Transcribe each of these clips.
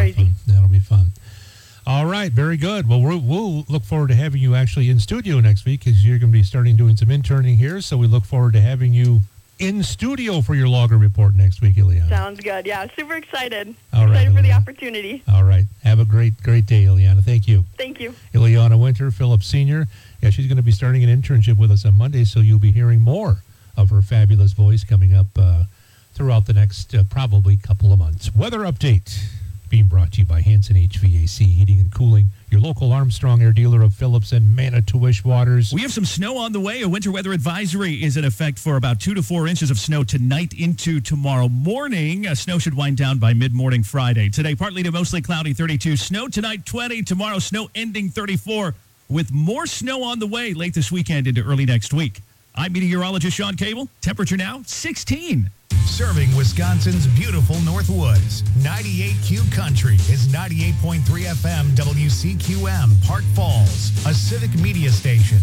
crazy. That'll be fun. All right, very good. Well, we'll look forward to having you actually in studio next week because you're going to be starting doing some interning here. So we look forward to having you in studio for your logger report next week, Ileana. Sounds good. Yeah, super excited. All right, Excited for the Ileana. opportunity. All right. Have a great day, Ileana. Thank you. Thank you. Ileana Winter, Phillips Sr. Yeah, she's going to be starting an internship with us on Monday, so you'll be hearing more of her fabulous voice coming up throughout the next probably couple of months. Weather update being brought to you by Hanson HVAC Heating and Cooling, your local Armstrong Air dealer of Phillips and Manitowish Waters. We have some snow on the way. A winter weather advisory is in effect for about 2 to 4 inches of snow tonight into tomorrow morning. Snow should wind down by mid-morning Friday. Today, partly to mostly cloudy, 32. Snow tonight, 20. Tomorrow, snow ending 34, with more snow on the way late this weekend into early next week. I'm meteorologist Sean Cable. Temperature now, 16. Serving Wisconsin's beautiful North Woods. 98Q Country is 98.3 FM WCQM, Park Falls, a civic media station.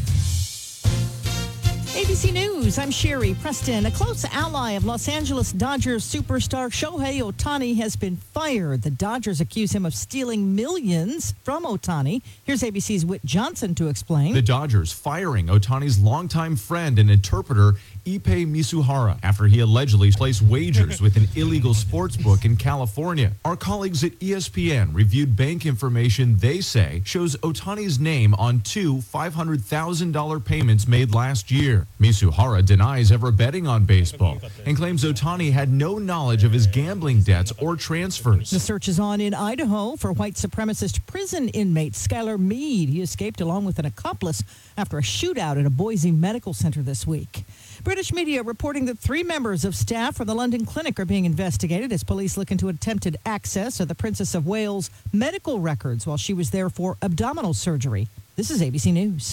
ABC News, I'm Sherry Preston. A close ally of Los Angeles Dodgers superstar Shohei Ohtani has been fired. The Dodgers accuse him of stealing millions from Ohtani. Here's ABC's Whit Johnson to explain. The Dodgers firing Ohtani's longtime friend and interpreter, Ippei Misuhara, after he allegedly placed wagers with an illegal sports book in California. Our colleagues at ESPN reviewed bank information they say shows Ohtani's name on two $500,000 payments made last year. Misuhara denies ever betting on baseball and claims Ohtani had no knowledge of his gambling debts or transfers. The search is on in Idaho for white supremacist prison inmate Skylar Mead. He escaped along with an accomplice after a shootout at a Boise medical center this week. British media reporting that 3 members of staff from the London Clinic are being investigated as police look into attempted access of the Princess of Wales' medical records while she was there for abdominal surgery. This is ABC News.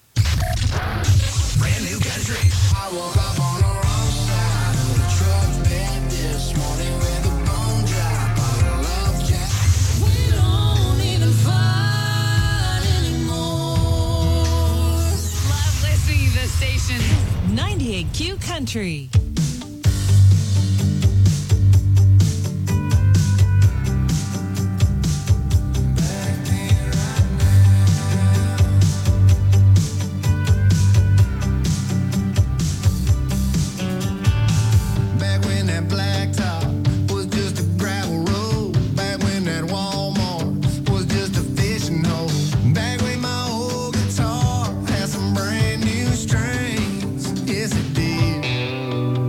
Brand new country. I woke up on the wrong side of the truck bed this morning with a bone drop on a love jack. We don't even fight anymore. Love listening to the station. 98Q Country. Back when that blacktop was just a gravel road. Back when that Walmart was just a fishing hole. Back when my old guitar had some brand new strings. Yes, it did.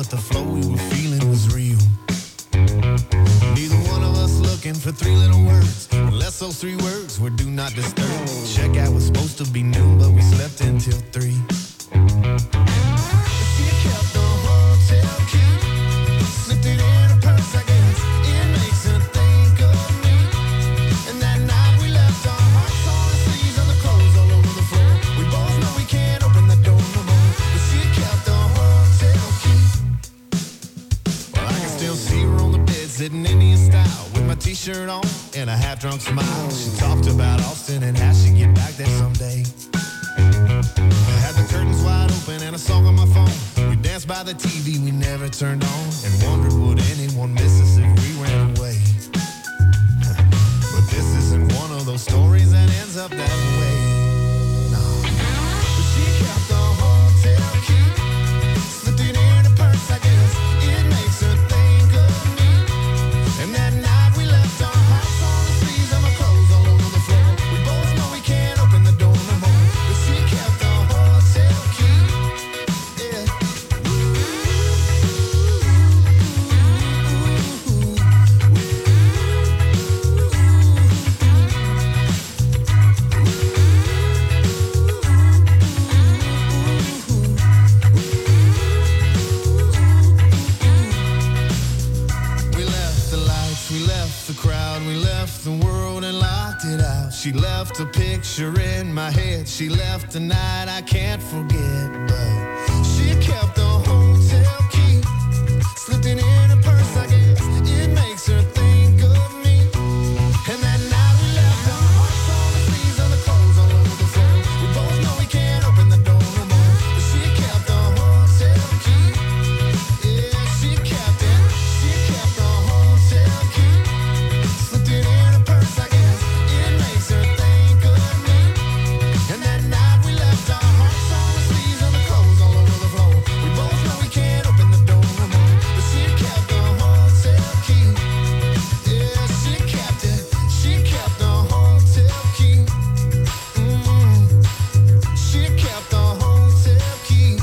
but the flow we were feeling was real. Neither one of us looking for three little words, unless those three words were do not disturb. Checkout was supposed to be noon, but we slept until 3. She kept the hotel key, slipped it in her purse, I guess. It makes her think of me. And that night we left our hearts on our sleeves and the clothes all over the floor. We both know we can't open the door no more, but she kept the hotel key. Well, I can still see her on the bed, sitting Indian style, with my t-shirt on and a half-drunk smile. She talked about Austin and how she'd get back there someday. I had the curtains wide open and a song on my phone. We danced by the TV we never turned on and wondered would anyone miss us if we ran away. But this isn't one of those stories that ends up that way. No. But she kept the hotel key, slipped it in her purse, I guess. It makes her think of me. And that night we left our hearts on the sleeves and my clothes all over the floor. We both know we can't open the door no more, but she kept the hotel key. Yeah. We left the lights, we left the crowd, we left the world and locked it out. She left a picture in my head, she left a night I can't forget. But she kept the hotel key, slipped it in her purse, I guess. It makes her think of me. And that night we left our hearts on the sleeves and the clothes all over the floor. We both know we can't open the door no more, but she kept the hotel key. Yeah, she kept it. She kept the hotel key, slipped it in her purse, I guess. It makes her think of me. And that night we left our hearts on the sleeves and the clothes all over the floor. We both know we can't open the door no more, but she kept the hotel key. Yeah, she kept it. She kept the hotel key. She kept the hotel key.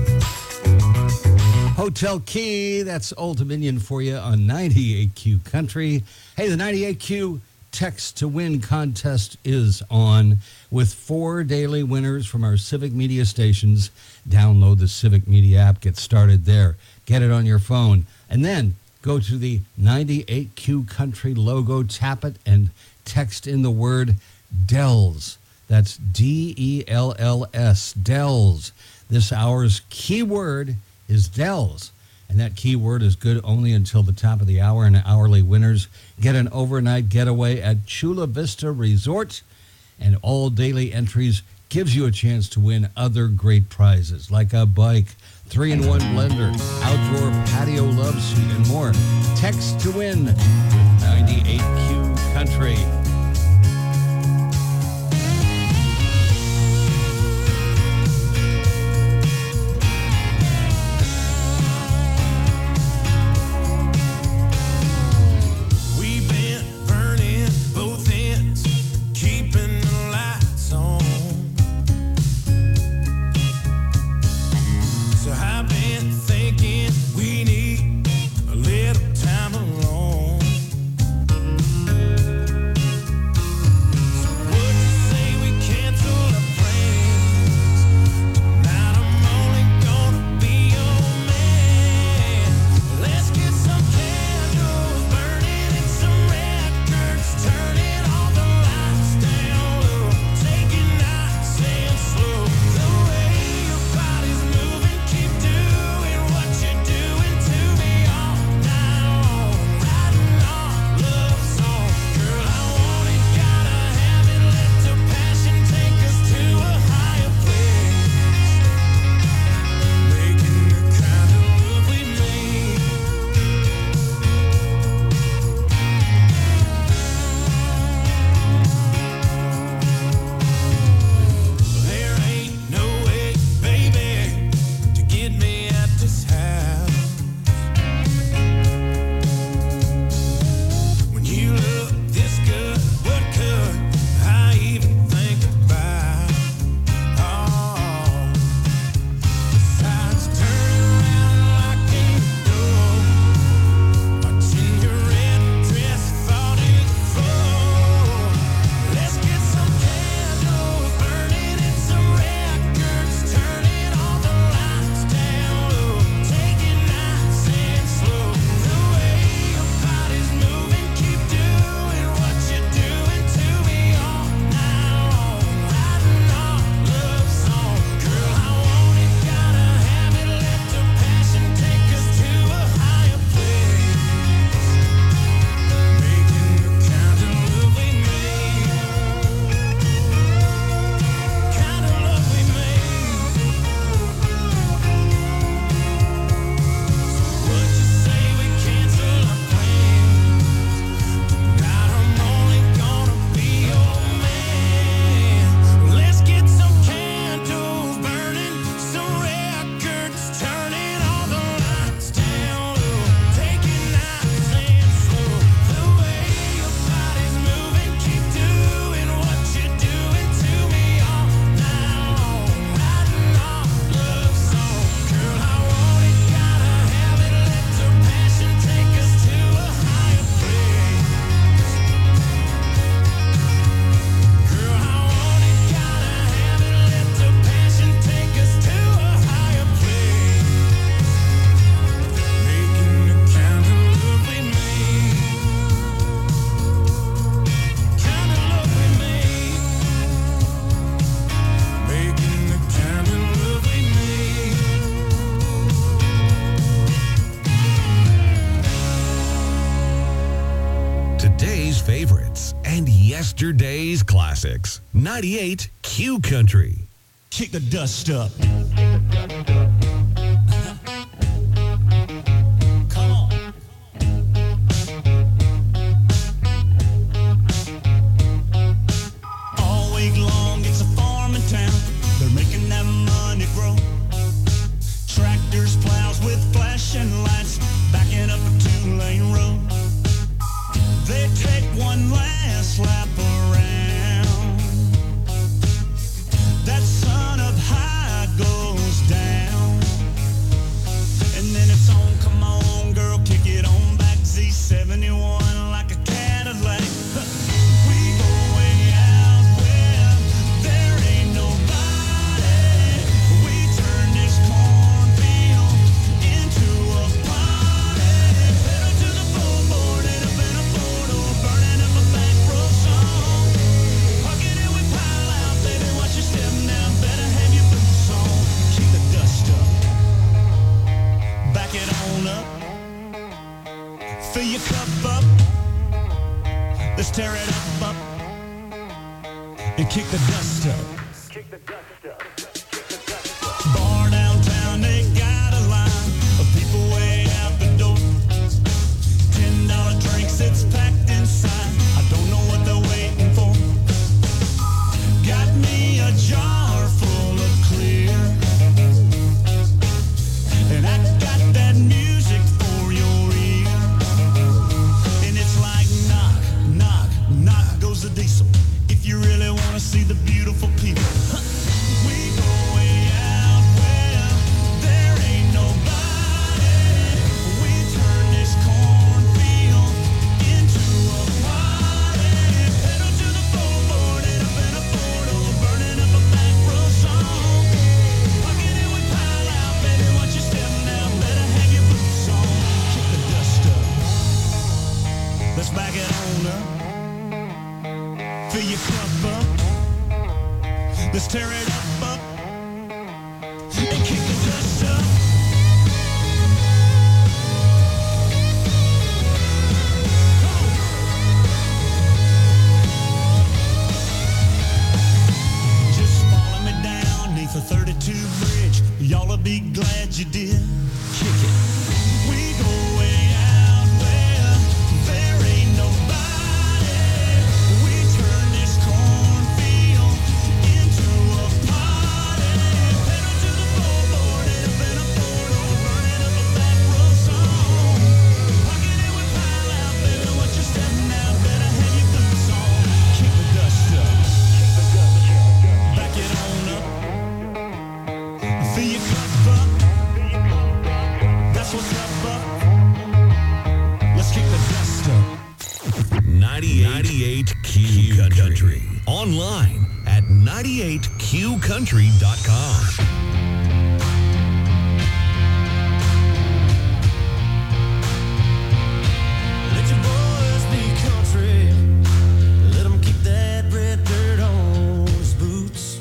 Hotel Key, that's Old Dominion for you on 98Q Country. Hey, the 98Q Text to Win contest is on with 4 daily winners from our Civic Media stations. Download the Civic Media app, get started there, get it on your phone, and then go to the 98Q Country logo, tap it, and text in the word DELLS. That's DELLS, DELLS. This hour's keyword is DELLS, and that keyword is good only until the top of the hour, and hourly winners get an overnight getaway at Chula Vista Resort, and all daily entries gives you a chance to win other great prizes like a bike, 3-in-1 blender, outdoor patio love seat, and more. Text to win with 98Q Country. We've been burning both ends, keeping the lights on. So I've been thinking we need a little time alone. favorites and yesterday's classics. 98 Q Country. Kick the dust up. Come on. All week long, it's a farming town. They're making that money grow. Tractors, plows with flashing lights, backing up a two-lane road. They take one last lap around. That sun up high goes down. And then it's on, come on, girl, kick it on back. Z71 like a Cadillac. We go way out where there ain't nobody. We turn this cornfield into a party. Pedal to the floorboard, end up in a photo, burning up a back row song. Parking it, we pile out, baby, watch your step now, better have your boots on. Kick the dust up, back it on up, fill your cup up, let's tear it up, and kick the dust up. Bar downtown, they got a line of people way out the door. $10 drinks, it's packed inside. I don't know what they're waiting for. Got me a jar full of clear, and I got that music for your ear. And it's like knock, knock, knock goes the diesel. If you really want to see the beautiful people, we go way out where there ain't nobody. We turn this cornfield into a party. Pedal to the floorboard, end up in a photo, burning up a back row song. Parking it, we pile out, baby, watch your step now, better have your boots on. Kick the dust up, let's back it on up, fill your cup up, let's tear it up, and kick the dust up. Just follow me down neath the 32 bridge. Y'all'll be glad you did. Kick it. We go way out where there ain't nobody. We turn this cornfield into a party. Pedal to the floorboard, end up in a photo, burning up a back row song. Parking it, we pile out, baby, watch your step now, better have your boots on. Kick the dust up, back it on up, fill your cup up, that's what's up. Let's kick the dust up. 98 Q Country. Online at 98qcountry.com. Let your boys be country. Let them keep that red dirt on his boots.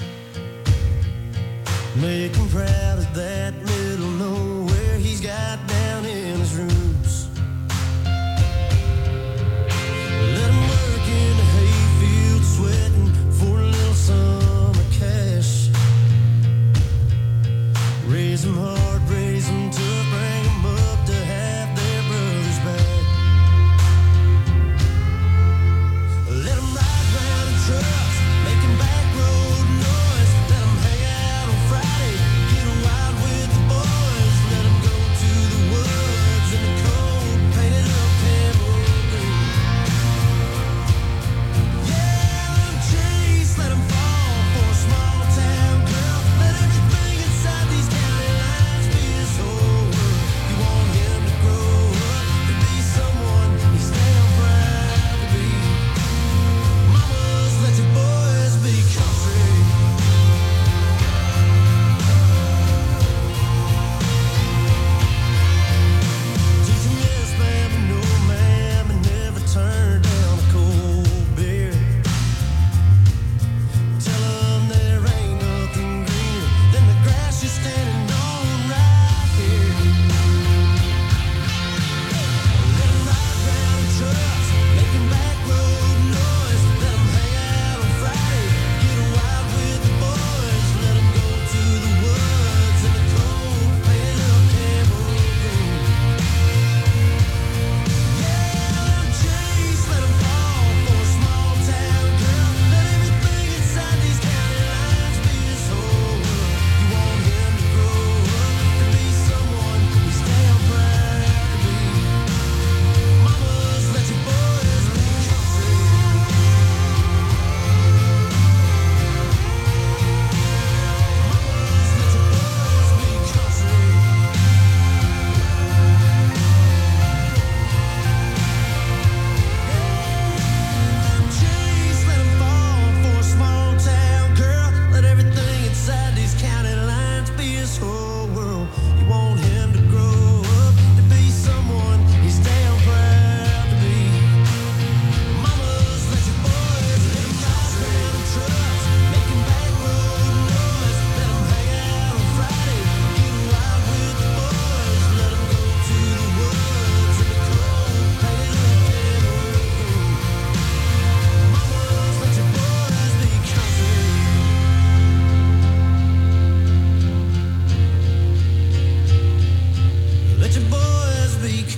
Make him proud of that middle nowhere he's got down in his roots. Let him work in the hayfield, sweating for a little summer cash.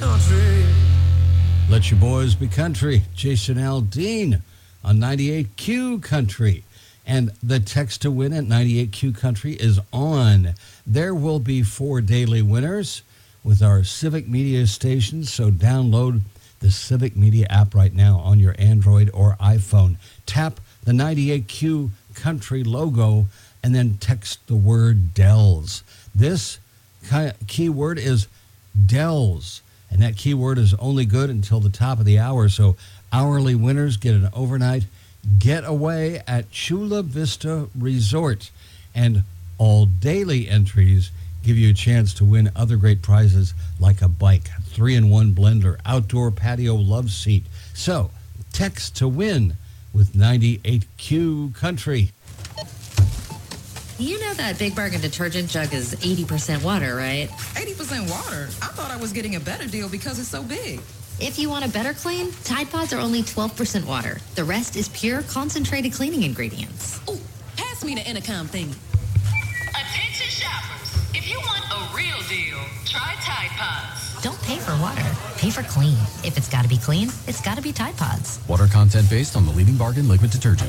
country. Let your boys be country. Jason Aldean on 98Q Country. And the text to win at 98Q Country is on. There will be 4 daily winners with our Civic Media stations, so download the Civic Media app right now on your Android or iPhone. Tap the 98Q Country logo and then text the word Dells. This keyword is Dells, and that keyword is only good until the top of the hour, so hourly winners get an overnight getaway at Chula Vista Resort, and all daily entries give you a chance to win other great prizes like a bike, 3-in-1 blender, outdoor patio love seat. So text to win with 98Q Country. You know that Big Bargain detergent jug is 80% water, right? 80% water? I thought I was getting a better deal because it's so big. If you want a better clean, Tide Pods are only 12% water. The rest is pure concentrated cleaning ingredients. Ooh, pass me the intercom thingy. Attention shoppers. If you want a real deal, try Tide Pods. Don't pay for water. Pay for clean. If it's got to be clean, it's got to be Tide Pods. Water content based on the leading bargain liquid detergent.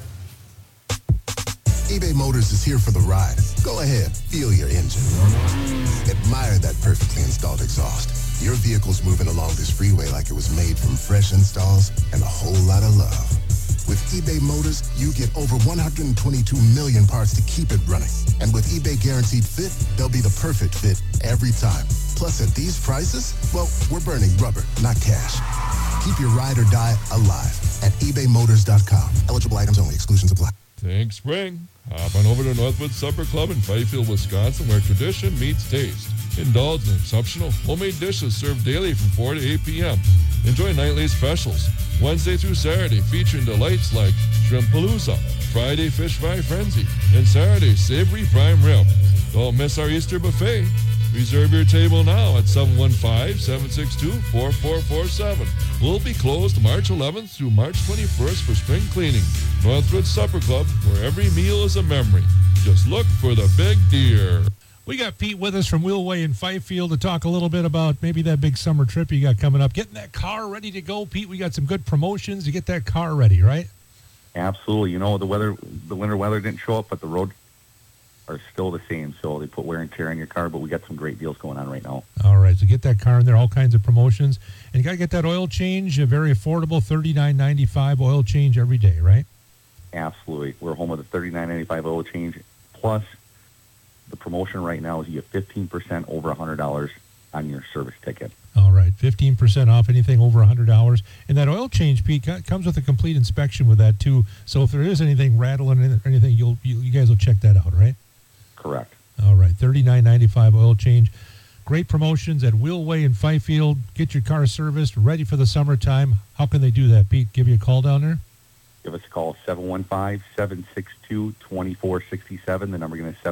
eBay Motors is here for the ride. Go ahead, feel your engine. Admire that perfectly installed exhaust. Your vehicle's moving along this freeway like it was made from fresh installs and a whole lot of love. With eBay Motors, you get over 122 million parts to keep it running. And with eBay Guaranteed Fit, they'll be the perfect fit every time. Plus, at these prices, well, we're burning rubber, not cash. Keep your ride or die alive at ebaymotors.com. Eligible items only. Exclusions apply. Think spring. Hop on over to Northwood Supper Club in Fifield, Wisconsin, where tradition meets taste. Indulge in exceptional homemade dishes served daily from 4 to 8 p.m. Enjoy nightly specials, Wednesday through Saturday, featuring delights like Shrimp Palooza, Friday Fish Fry Frenzy, and Saturday Savory Prime Rib. Don't miss our Easter buffet. Reserve your table now at 715-762-4447. We'll be closed March 11th through March 21st for spring cleaning. Northwood Supper Club, where every meal is a memory. Just look for the big deer. We got Pete with us from Wheelway in Fifield to talk a little bit about maybe that big summer trip you got coming up. Getting that car ready to go, Pete. We got some good promotions to get that car ready, right? Absolutely. You know, the winter weather didn't show up, but the roads are still the same. So they put wear and tear on your car, but we got some great deals going on right now. All right, so get that car in there, all kinds of promotions. And you got to get that oil change, a very affordable $39.95 oil change every day, right? Absolutely. We're home with a $39.95 oil change. Plus, the promotion right now is you get 15% over $100 on your service ticket. All right, 15% off anything over $100. And that oil change, Pete, comes with a complete inspection with that, too. So if there is anything rattling or anything, you guys will check that out, right? Correct. All right, $39.95 oil change. Great promotions at Wheelway in Fifield. Get your car serviced, ready for the summertime. How can they do that, Pete? Give you a call down there? Give us a call, 715-762-2467. The number again is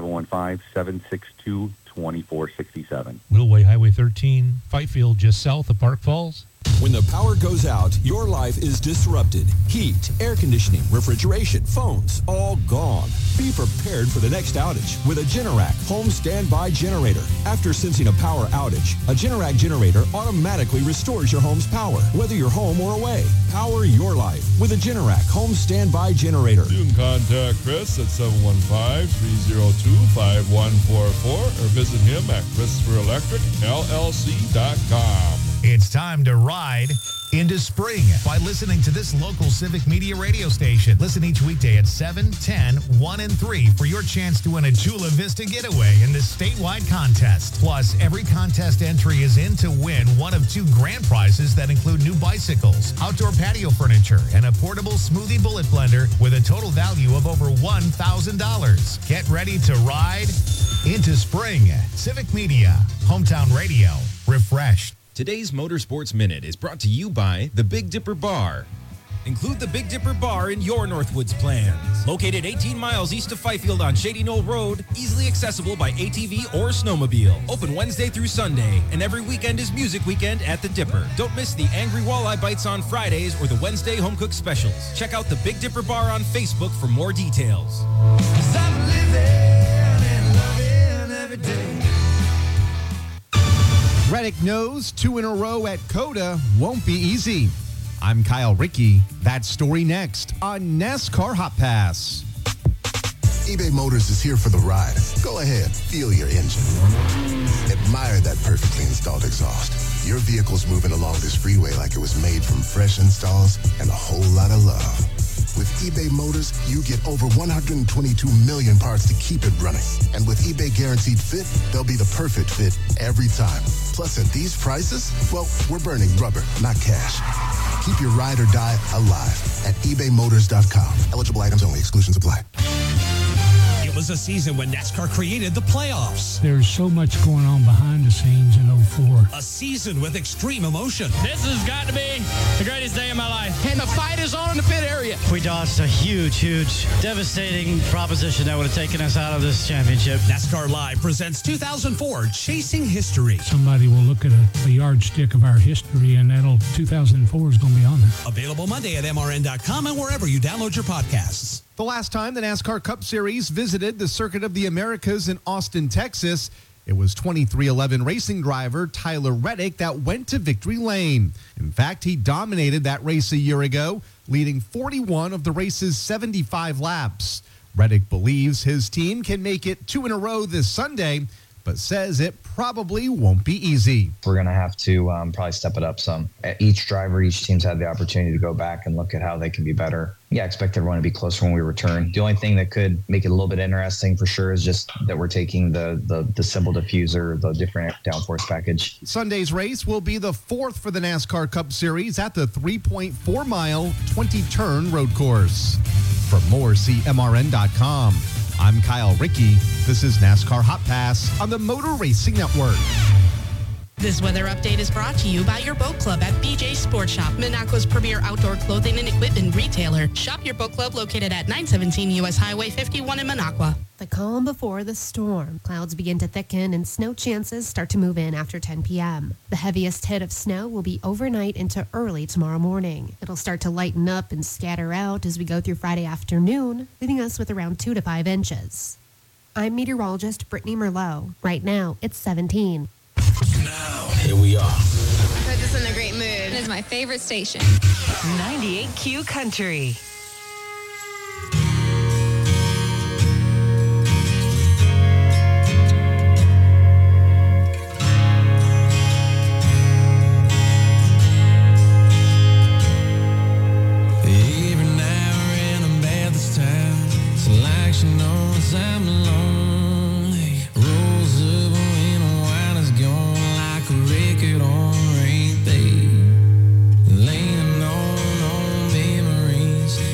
715-762-2467. Wheelway Highway 13, Fifield, just south of Park Falls. When the power goes out, your life is disrupted. Heat, air conditioning, refrigeration, phones, all gone. Be prepared for the next outage with a Generac home standby generator. After sensing a power outage, a Generac generator automatically restores your home's power, whether you're home or away. Power your life with a Generac home standby generator. You can contact Chris at 715-302-5144 or visit him at ChristopherElectricLLC.com. It's time to ride into spring by listening to this local Civic Media radio station. Listen each weekday at 7, 10, 1, and 3 for your chance to win a Chula Vista getaway in this statewide contest. Plus, every contest entry is in to win one of 2 grand prizes that include new bicycles, outdoor patio furniture, and a portable smoothie bullet blender with a total value of over $1,000. Get ready to ride into spring. Civic Media, hometown radio, refreshed. Today's Motorsports Minute is brought to you by the Big Dipper Bar. Include the Big Dipper Bar in your Northwoods plans. Located 18 miles east of Fifield on Shady Knoll Road, easily accessible by ATV or snowmobile. Open Wednesday through Sunday, and every weekend is Music Weekend at the Dipper. Don't miss the Angry Walleye Bites on Fridays or the Wednesday Home Cook Specials. Check out the Big Dipper Bar on Facebook for more details. 'Cause I'm living and loving every day. Reddick knows 2 in a row at COTA won't be easy. I'm Kyle Rickey. That story next on NASCAR Hot Pass. eBay Motors is here for the ride. Go ahead, feel your engine. Admire that perfectly installed exhaust. Your vehicle's moving along this freeway like it was made from fresh installs and a whole lot of love. With eBay Motors, you get over 122 million parts to keep it running. And with eBay Guaranteed Fit, they'll be the perfect fit every time. Plus, at these prices, well, we're burning rubber, not cash. Keep your ride or die alive at ebaymotors.com. Eligible items only. Exclusions apply. It was a season when NASCAR created the playoffs. There's so much going on behind the scenes in 04. A season with extreme emotion. This has got to be the greatest day of my life. And the fight is on in the pit area. We dodged a huge, devastating proposition that would have taken us out of this championship. NASCAR Live presents 2004 Chasing History. Somebody will look at a yardstick of our history, and 2004 is going to be on there. Available Monday at MRN.com and wherever you download your podcasts. The last time the NASCAR Cup Series visited the Circuit of the Americas in Austin, Texas, it was 2311 racing driver Tyler Reddick that went to victory lane. In fact, he dominated that race a year ago, leading 41 of the race's 75 laps. Reddick believes his team can make it 2 in a row this Sunday, but says it probably won't be easy. We're going to have to probably step it up some. Each driver, each team's had the opportunity to go back and look at how they can be better. Yeah, I expect everyone to be closer when we return. The only thing that could make it a little bit interesting for sure is just that we're taking the simple diffuser, the different downforce package. Sunday's race will be the 4th for the NASCAR Cup Series at the 3.4-mile, 20-turn road course. For more, see MRN.com. I'm Kyle Rickey. This is NASCAR Hot Pass on the Motor Racing Network. This weather update is brought to you by your boat club at BJ Sports Shop, Minocqua's premier outdoor clothing and equipment retailer. Shop your boat club located at 917 U.S. Highway 51 in Minocqua. The calm before the storm. Clouds begin to thicken and snow chances start to move in after 10 p.m. The heaviest hit of snow will be overnight into early tomorrow morning. It'll start to lighten up and scatter out as we go through Friday afternoon, leaving us with around 2 to 5 inches. I'm meteorologist Brittany Merlot. Right now, it's 17. Now, here we are. I put this in a great mood. It's my favorite station. 98Q Country. Every now and then I'm at this time. It's like she knows I'm lonely. Rolls up when the wine is gone like a record on repeat. Leaning on memories.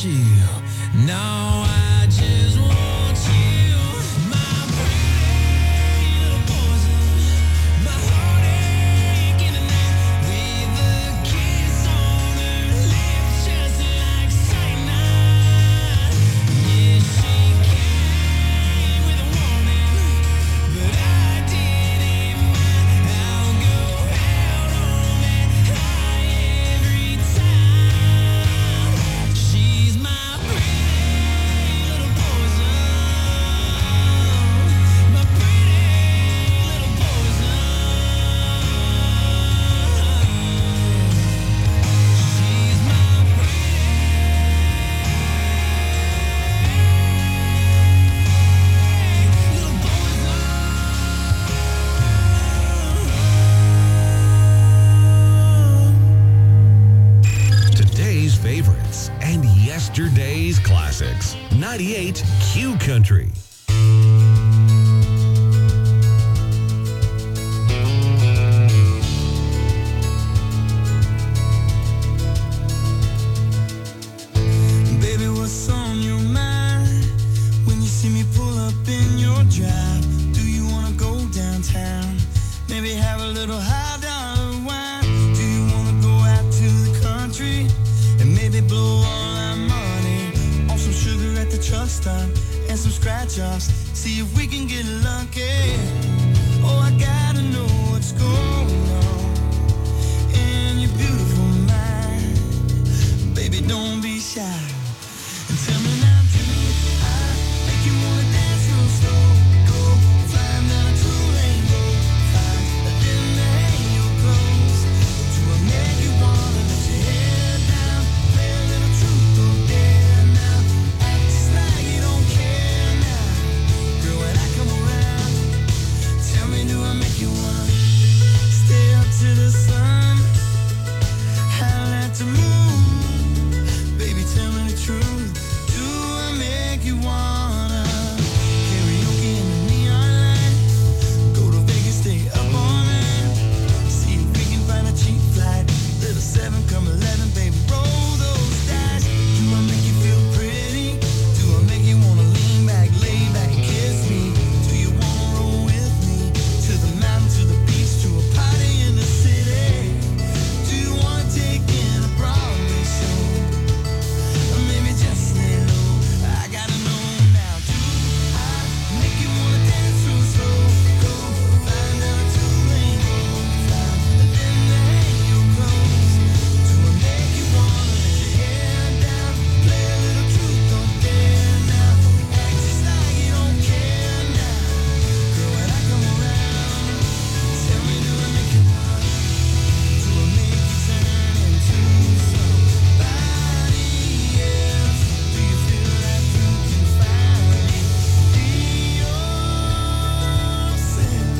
you. Now I just want you. My pretty little poison. My heartache in the night. With a kiss on her lips, just like cyanide. Yeah, she came with a warning, but I didn't mind. I'll go out on that high every time. She's my pretty little poison. My pretty little poison. She's my little Today's favorites and yesterday's classics. 98 Q Country. Baby, what's on your mind when you see me pull up in your drive? Do you wanna go downtown? Maybe have a little high dollar wine. Do you wanna go out to the country and maybe blow all our money on some sugar at the truck stop and some scratch offs? See if we can get lucky. Oh, I gotta know what's going on in your beautiful mind. Baby, don't be shy. And tell me now, do I make you wanna dance real slow? Go flying down a two-lane road, fine, and then hang your clothes. Do I make you wanna let your hair down, play a little truth or dare now? Act just like you don't care now. Girl, when I come around, tell me, do I make you wanna stay up to the sun, howl at the moon? Baby, tell me the truth. Do I make you wanna karaoke in the neon light? Go to Vegas, stay up all night. See if we can find a cheap flight. Little 7, come 11, baby, roll those dice. Do I make you feel pretty? Do I make you wanna lean back, lay back and kiss me? Do you wanna roll with me to the mountain, to the beach, to a party in the city? Do you wanna take in a Broadway show? Or maybe just lay low. I gotta know now. Do I make you wanna dance real slow? Go find out a two-lane road, fly, and then hang your clothes. Do I make you wanna let your hair down, play a little truth or dare now? Act just like you don't care now. Girl, when I come around, tell me, do I make you wanna? Do I make you turn into somebody else? Do you feel like you can finally be yourself?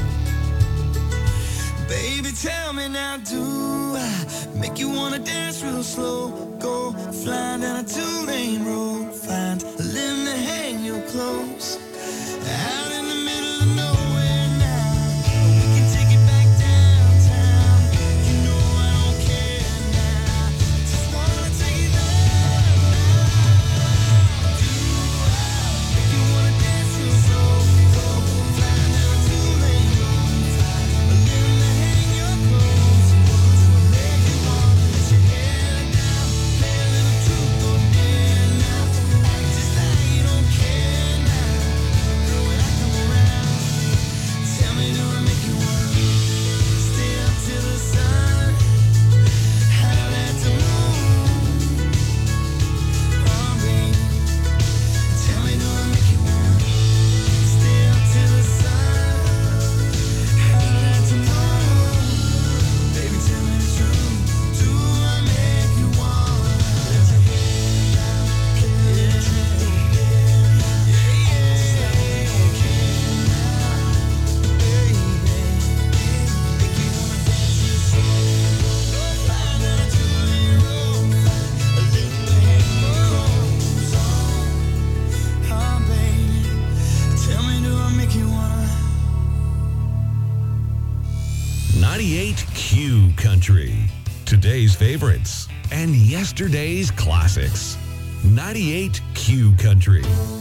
Baby, tell me now, do I make you wanna dance real slow? Go flying down a two-lane road, find a limb to hang your clothes. Out in the middle of nowhere now, we can take it back downtown. You know I don't care now, just wanna take it there now. Do I make you wanna dance real slow? Go flying down a two-lane road, find a limb to hang your clothes. Do I make you wanna let your hair down, play a little truth or dare now? Act just like you don't care now. Girl, when I come around, tell me, do I make you wanna stay up till the sun, howl at the moon? Oh, baby, tell me, do I make you wanna stay up till the sun, howl at the moon? Baby, tell me the truth. Do I make you wanna let your hair down, play a little truth or dare now? Just like you don't care now, baby. Make you wanna dance real slow. Go flying down a two-lane road, find a little to hang your clothes on. Oh, baby, tell me, do I make you wanna? 98 Q Country. Today's favorites and yesterday's classics. 98 Q Country.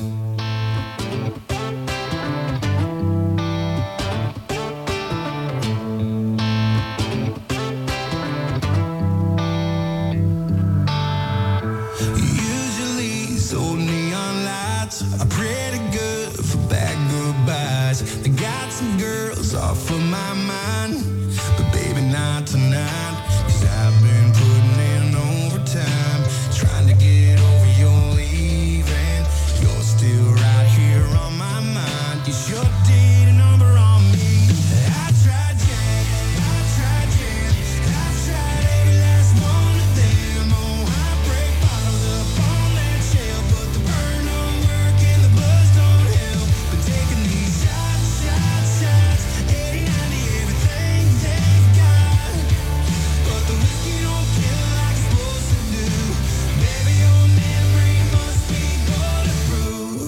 Usually these old neon lights are pretty good for bad goodbyes. They got some girls off of my mind, but baby not tonight. 'Cause I've been putting in overtime, trying to get over your leaving. You're still right here on my mind. You sure did a number on me. I tried Jack, I tried Jam, I've tried every last one of them. Oh, I break bottles up on that shelf, but the burn don't work and the buzz don't help. But taking these shots, 80, 90, everything they've got. But the whiskey don't kill like it's supposed to do. Baby, your memory must be bulletproof.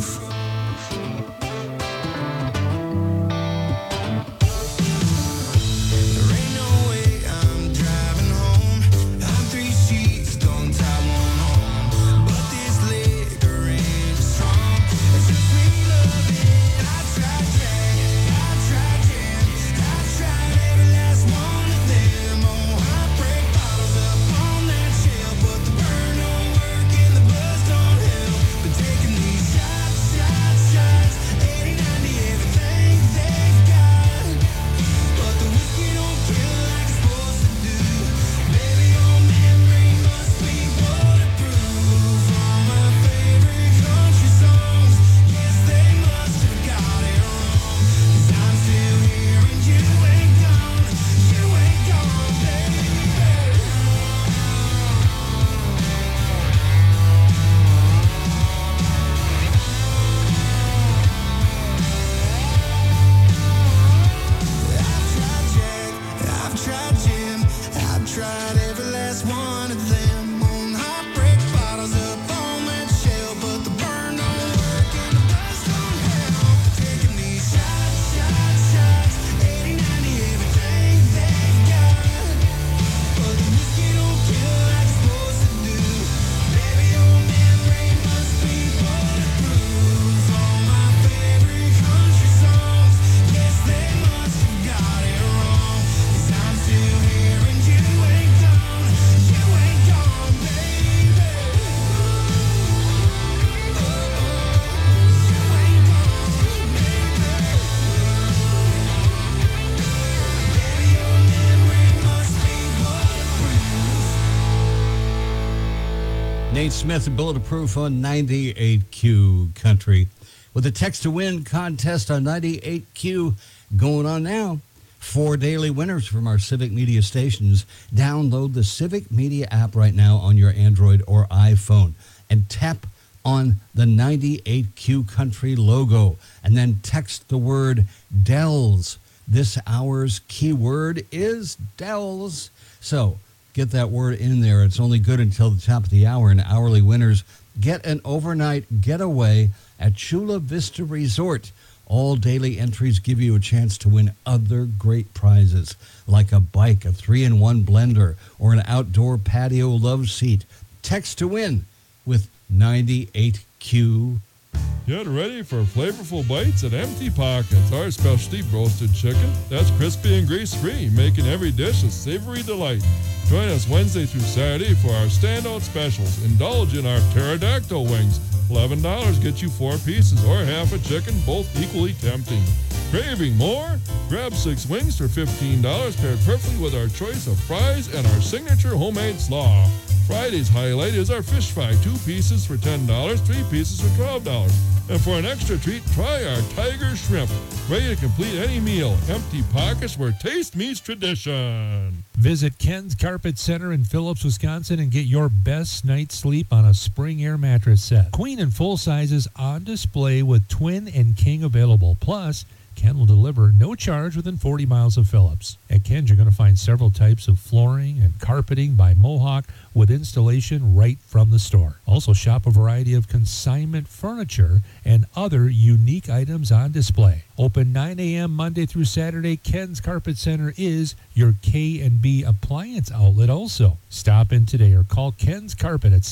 There ain't no way I'm driving home. I'm 3 sheets, don't tie one on. But this liquor ain't strong. It's just me loving. I tried Jack, I tried Jam, I've tried every last one of them. Oh, I break bottles up on that shelf, but the burn don't work and the buzz don't help. But taking these shots, 80, 90, everything they've got. But the whiskey don't kill like it's supposed to do. Baby, your memory must be bulletproof. All my favorite country songs, yes, they must have got it wrong. 'Cause I'm still here and you ain't gone, baby. I've tried Jim, I've tried every last one of them. On hot break bottles up on that shelf, but the burn don't work and the buzz don't help. Taking these shots, 80, 90, everything they've got. But the whiskey don't kill like it's supposed to do. Baby, your memory must be bulletproof. All my favorite country songs, yes, they must have got it wrong. 'Cause I'm still here and you ain't gone, baby. Baby, your memory must be bulletproof. Nate Smith and Bulletproof on 98Q Country. With a text to win contest on 98Q going on now. 4 daily winners from our Civic Media stations. Download the Civic Media app right now on your Android or iPhone and tap on the 98Q Country logo and then text the word Dells. This hour's keyword is Dells. So get that word in there. It's only good until the top of the hour, and hourly winners get an overnight getaway at Chula Vista Resort. All daily entries give you a chance to win other great prizes, like a bike, a 3-in-1 blender, or an outdoor patio love seat. Text to win with 98Q. Get ready for flavorful bites at Empty Pockets, our specialty roasted chicken that's crispy and grease-free, making every dish a savory delight. Join us Wednesday through Saturday for our standout specials. Indulge in our pterodactyl wings. $11 gets you 4 pieces or half a chicken, both equally tempting. Craving more? Grab 6 wings for $15, paired perfectly with our choice of fries and our signature homemade slaw. Friday's highlight is our fish fry, 2 pieces for $10, 3 pieces for $12. And for an extra treat, try our tiger shrimp. Ready to complete any meal. Empty Pockets, where taste meets tradition. Visit Ken's Carpet Center in Phillips, Wisconsin, and get your best night's sleep on a Spring Air mattress set. Queen and full sizes on display with twin and king available. Plus, Ken will deliver no charge within 40 miles of Phillips. At Ken's, you're going to find several types of flooring and carpeting by Mohawk with installation right from the store. Also shop a variety of consignment furniture and other unique items on display. Open 9 a.m. Monday through Saturday, Ken's Carpet Center is your K&B appliance outlet also. Stop in today or call Ken's Carpet at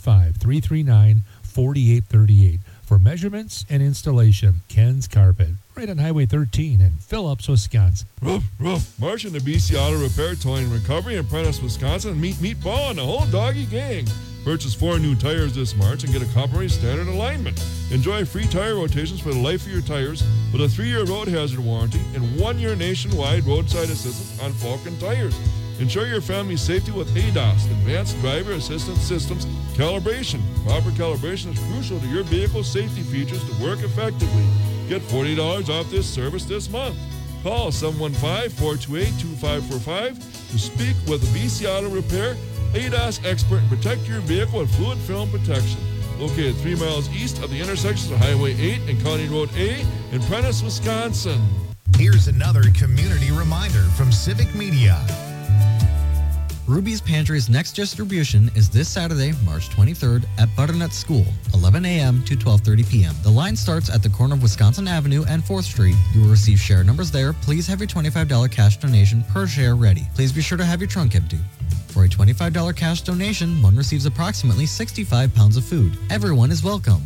715-339-4838 for measurements and installation. Ken's Carpet, right on Highway 13 in Phillips, Wisconsin. March in the BC Auto Repair, Towing, Recovery in Prentice, Wisconsin. Meet Meatball and the whole doggy gang. Purchase 4 new tires this March and get a complimentary standard alignment. Enjoy free tire rotations for the life of your tires with a 3-year road hazard warranty and 1-year nationwide roadside assistance on Falcon tires. Ensure your family's safety with ADAS, Advanced Driver Assistance Systems calibration. Proper calibration is crucial to your vehicle's safety features to work effectively. Get $40 off this service this month. Call 715-428-2545 to speak with a BC Auto Repair ADAS expert and protect your vehicle with fluid film protection. Located 3 miles east of the intersections of Highway 8 and County Road A in Prentice, Wisconsin. Here's another community reminder from Civic Media. Ruby's Pantry's next distribution is this Saturday, March 23rd at Butternut School, 11 a.m. to 12:30 p.m. The line starts at the corner of Wisconsin Avenue and 4th Street. You will receive share numbers there. Please have your $25 cash donation per share ready. Please be sure to have your trunk empty. For a $25 cash donation, one receives approximately 65 pounds of food. Everyone is welcome.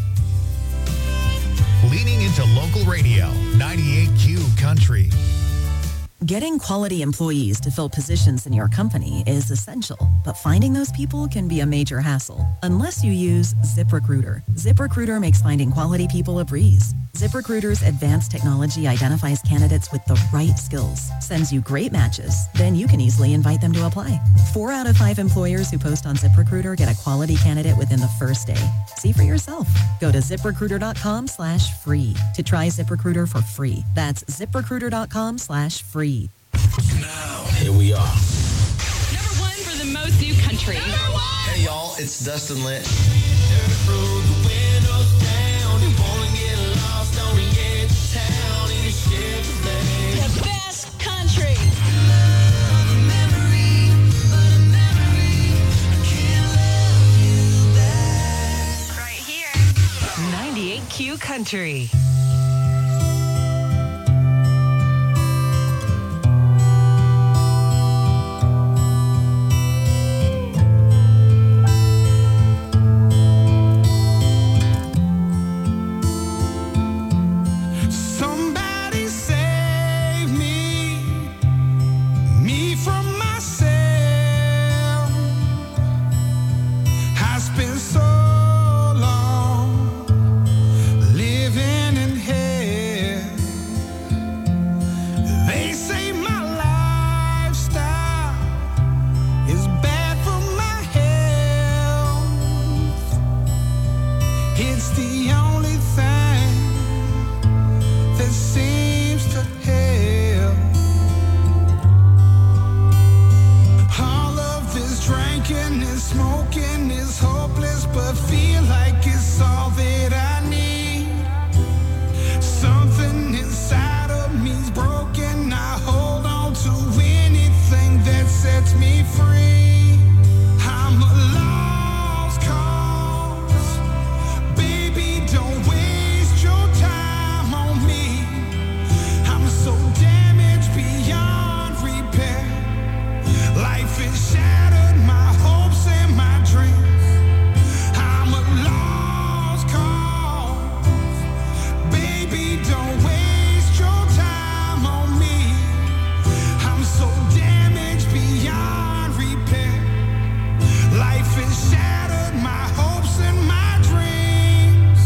Leaning into local radio, 98Q Country. Getting quality employees to fill positions in your company is essential, but finding those people can be a major hassle unless you use ZipRecruiter. ZipRecruiter makes finding quality people a breeze. ZipRecruiter's advanced technology identifies candidates with the right skills, sends you great matches, then you can easily invite them to apply. 4 out of 5 employers who post on ZipRecruiter get a quality candidate within the first day. See for yourself. Go to ZipRecruiter.com/free to try ZipRecruiter for free. That's ZipRecruiter.com/free. Now, here we are. Number 1 for the most new country. Number 1! Hey, y'all, it's Dustin Litt. The best country. Right here. 98Q Country. Somebody save me from myself. I spent so long living in hell. They say my lifestyle is bad for my health. It's the only thing that seems to help. All of this drinking and smoking is hopeless, but feel like it's all that I need. Something inside of me's broken. I hold on to anything that sets me free. I'm a lost cause. Baby, don't waste your time on me. I'm so damaged beyond repair. Life has shattered my hopes and my dreams. I'm a lost cause. Baby, don't waste your time on me. I'm so damaged beyond repair. Life has shattered my hopes and my dreams.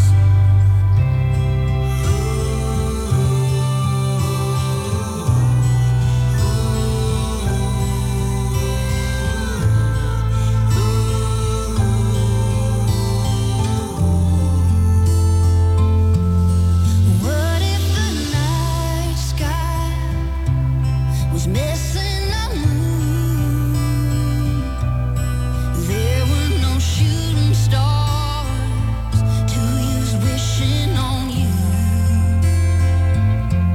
What if the night sky was missing a moon? There were no shooting stars to use wishing on you.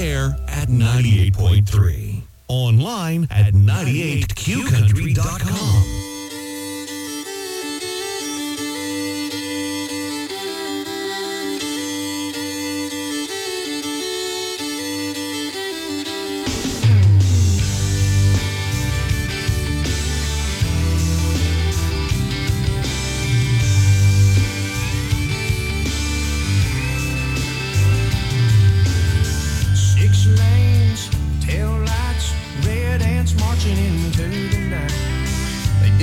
air at 98.3. Online at 98qcountry.com. Six lanes, tail lights, red ants marching into the night. They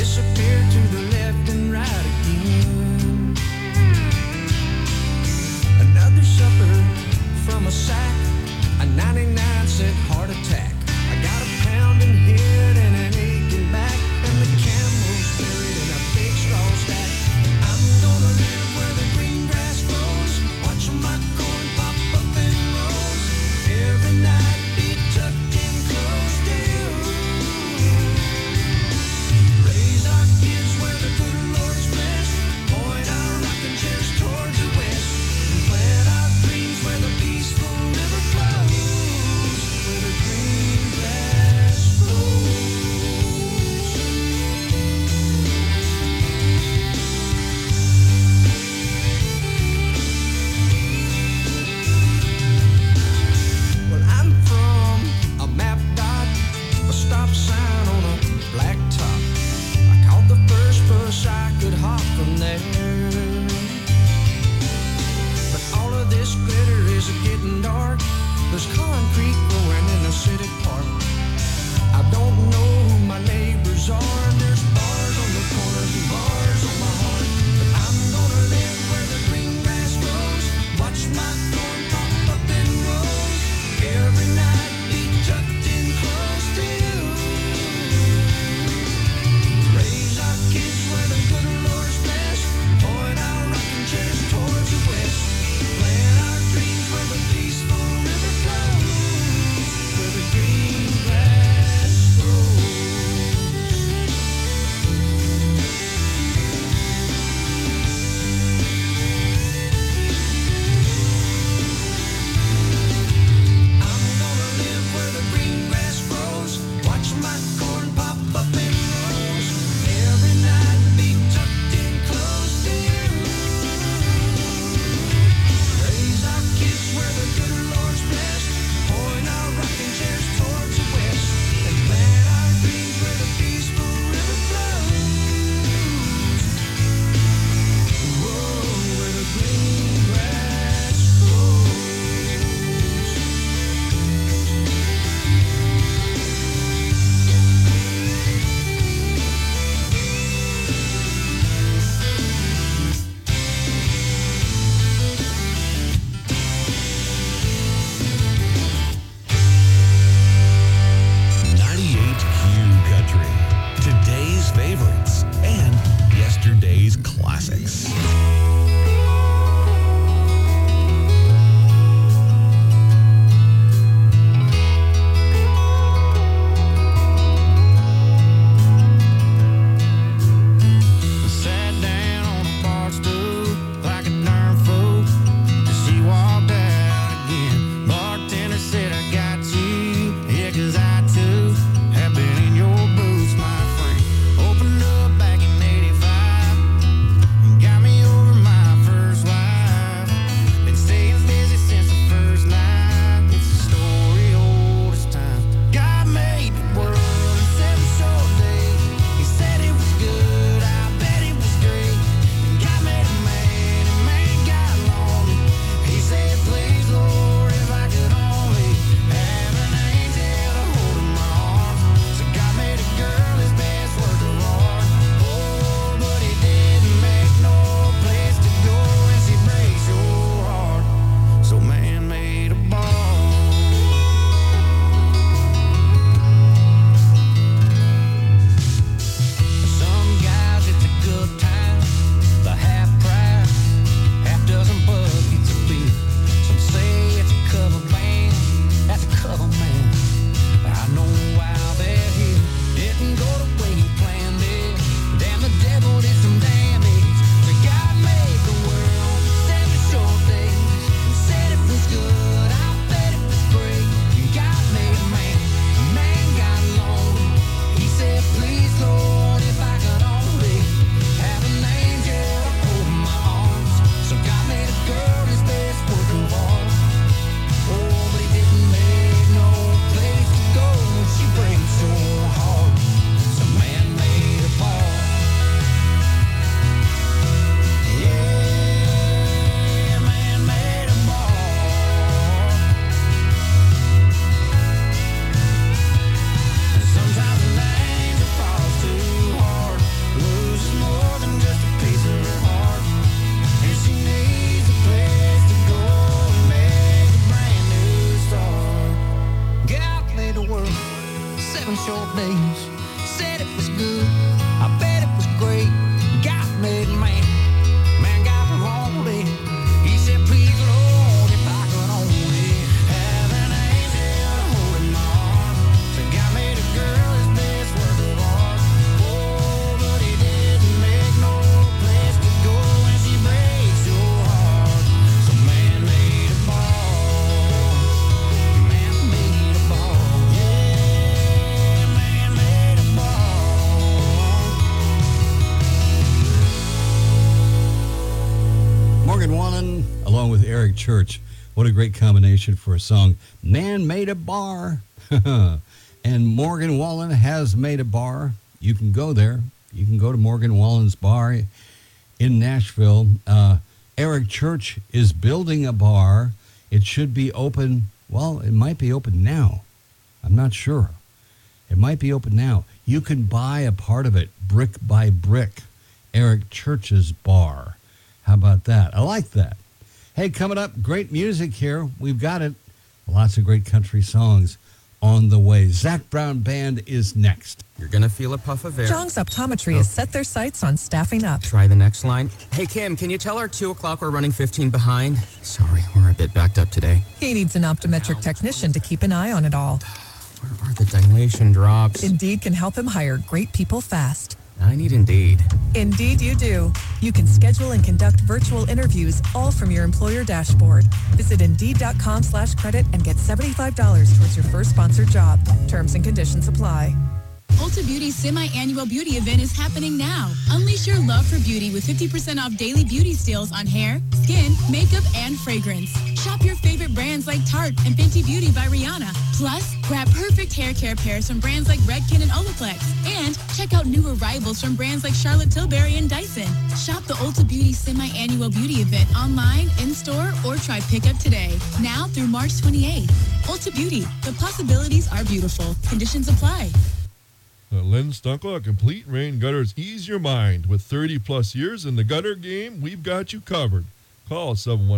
Eric Church. What a great combination for a song. Man made a bar. And Morgan Wallen has made a bar. You can go there. You can go to Morgan Wallen's bar in Nashville. Eric Church is building a bar. It should be open. Well, it might be open now. I'm not sure. It might be open now. You can buy a part of it, brick by brick. Eric Church's bar. How about that? I like that. Hey, coming up, great music here. We've got it. Lots of great country songs on the way. Zach Brown Band is next. You're going to feel a puff of air. Jong's Optometry has set their sights on staffing up. Try the next line. Hey, Kim, can you tell our 2 o'clock we're running 15 behind? Sorry, we're a bit backed up today. He needs an optometric technician to keep an eye on it all. Where are the dilation drops? Indeed can help him hire great people fast. I need Indeed. Indeed you do. You can schedule and conduct virtual interviews all from your employer dashboard. Visit Indeed.com/credit and get $75 towards your first sponsored job. Terms and conditions apply. Ulta Beauty's semi-annual beauty event is happening now. Unleash your love for beauty with 50% off daily beauty steals on hair, skin, makeup, and fragrance. Shop your favorite brands like Tarte and Fenty Beauty by Rihanna. Plus, grab perfect hair care pairs from brands like Redken and Olaplex. And check out new arrivals from brands like Charlotte Tilbury and Dyson. Shop the Ulta Beauty semi-annual beauty event online, in-store, or try pickup today. Now through March 28th. Ulta Beauty. The possibilities are beautiful. Conditions apply. Lynn Stunkel, Complete Rain Gutters. Ease your mind. With 30-plus years in the gutter game, we've got you covered. Call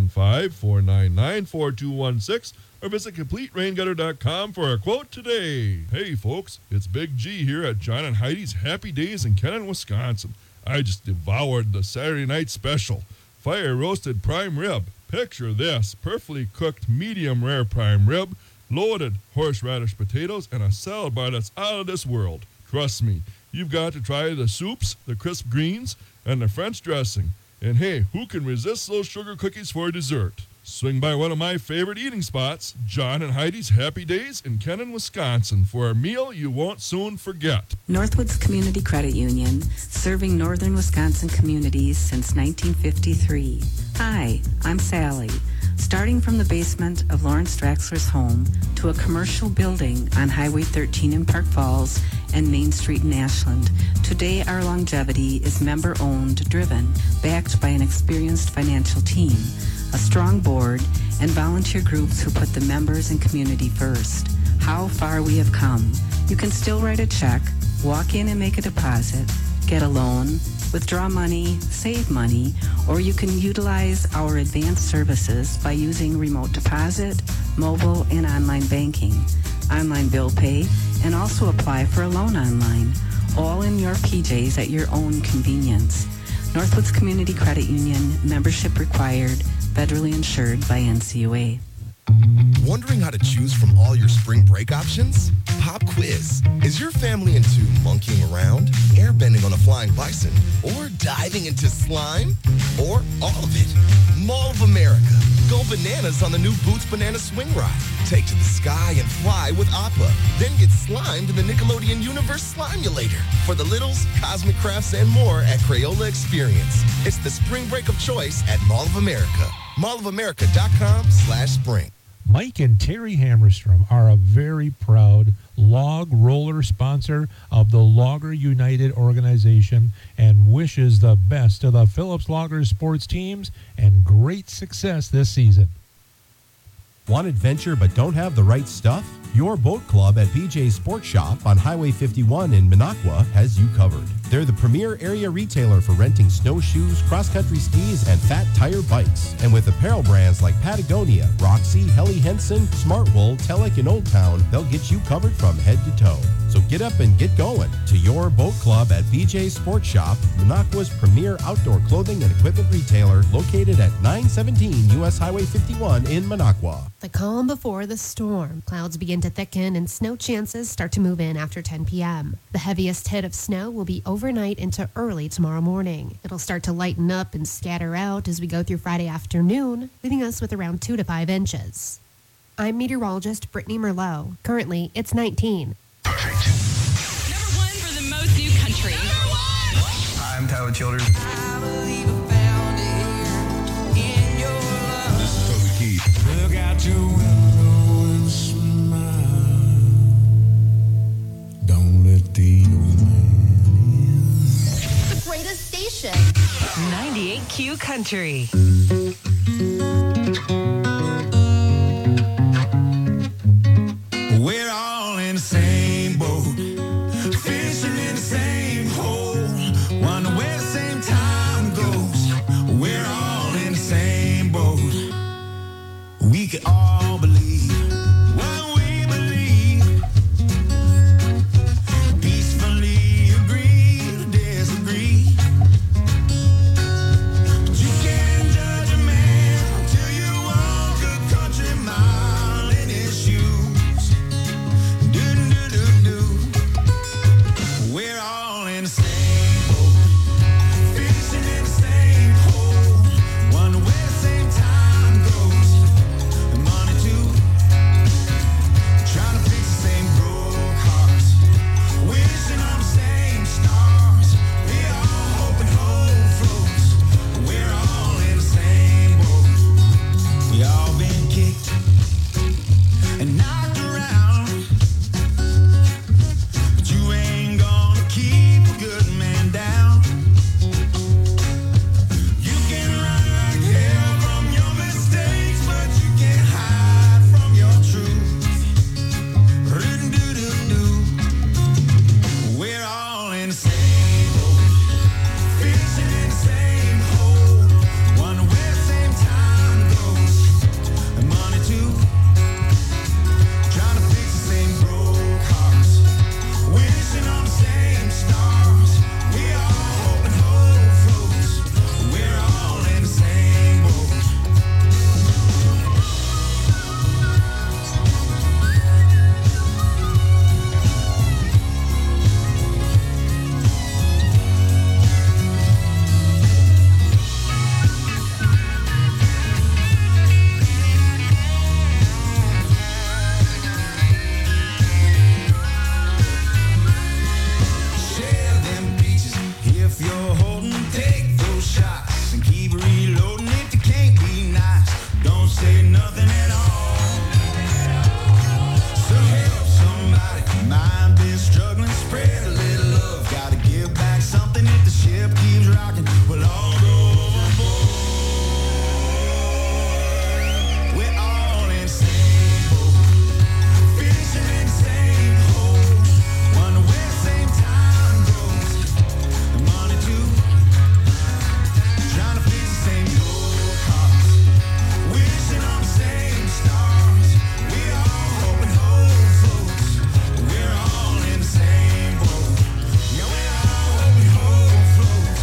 715-499-4216 or visit CompleteRainGutter.com for a quote today. Hey, folks, it's Big G here at John and Heidi's Happy Days in Kennon, Wisconsin. I just devoured the Saturday night special. Fire-roasted prime rib. Picture this, perfectly cooked medium rare prime rib, loaded horseradish potatoes, and a salad bar that's out of this world. Trust me, you've got to try the soups, the crisp greens, and the French dressing. And hey, who can resist those sugar cookies for dessert? Swing by one of my favorite eating spots, John and Heidi's Happy Days in Kennon, Wisconsin, for a meal you won't soon forget. Northwoods Community Credit Union, serving northern Wisconsin communities since 1953. Hi, I'm Sally. Starting from the basement of Lawrence Draxler's home to a commercial building on Highway 13 in Park Falls and Main Street in Ashland, today our longevity is member-owned, driven, backed by an experienced financial team, a strong board, and volunteer groups who put the members and community first. How far we have come. You can still write a check, walk in and make a deposit, get a loan, withdraw money, save money, or you can utilize our advanced services by using remote deposit, mobile, and online banking, online bill pay, and also apply for a loan online, all in your PJs at your own convenience. Northwoods Community Credit Union, membership required, federally insured by NCUA. Wondering how to choose from all your spring break options? Pop quiz. Is your family into monkeying around, airbending on a flying bison, or diving into slime? Or all of it? Mall of America. Go bananas on the new Boots Banana Swing Ride. Take to the sky and fly with Appa. Then get slimed in the Nickelodeon Universe Slimulator. For the littles, cosmic crafts, and more at Crayola Experience. It's the spring break of choice at Mall of America. mallofamerica.com/spring. Mike and Terry Hammerstrom are a very proud log roller sponsor of the Logger United organization and wishes the best to the Phillips Loggers sports teams and great success this season. Want adventure but don't have the right stuff? Your boat club at BJ's Sports Shop on Highway 51 in Minocqua has you covered. They're the premier area retailer for renting snowshoes, cross-country skis, and fat tire bikes. And with apparel brands like Patagonia, Roxy, Helly Hansen, Smartwool, Telek, and Old Town, they'll get you covered from head to toe. So get up and get going to your boat club at BJ's Sports Shop, Minocqua's premier outdoor clothing and equipment retailer, located at 917 U.S. Highway 51 in Minocqua. The calm before the storm. Clouds begin to thicken and snow chances start to move in after 10 p.m. The heaviest hit of snow will be overnight into early tomorrow morning. It'll start to lighten up and scatter out as we go through Friday afternoon, leaving us with around 2 to 5 inches. I'm meteorologist Brittany Merlot. Currently, it's 19. Number one for the most new country. I'm Tyler Childers. I believe I found it here in your love. This is Toby 98Q Country. We're all in the same boat, fishing in the same hole, wonder where the same time goes. We're all in the same boat. We can all believe what we believe, peacefully agree to disagree. But you can't judge a man till you walk a country mile in his shoes. Do-do-do-do. We're all in the same boat, fishing in the same hole, wonder where the same time goes. And money too, trying to fix the same broke hearts, wishing on the same stars. We all hope and hope floats. We're all in the same boat. We all been kicked and knocked around, but you ain't gonna keep a good man down. You can run like hell from your mistakes, but you can't hide from your truth. Do-do-do-do. We're all in the same boat, fishing in the same hole, wonder where the same time goes. And money too, trying to fix the same broke hearts, wishing on the same stars. We all hope and hope floats. We're all in the same boat. Share them beaches if you're holding, take those shots and keep reloading. If you can't be nice, don't say nothing at all. So help somebody, mind been struggling, spread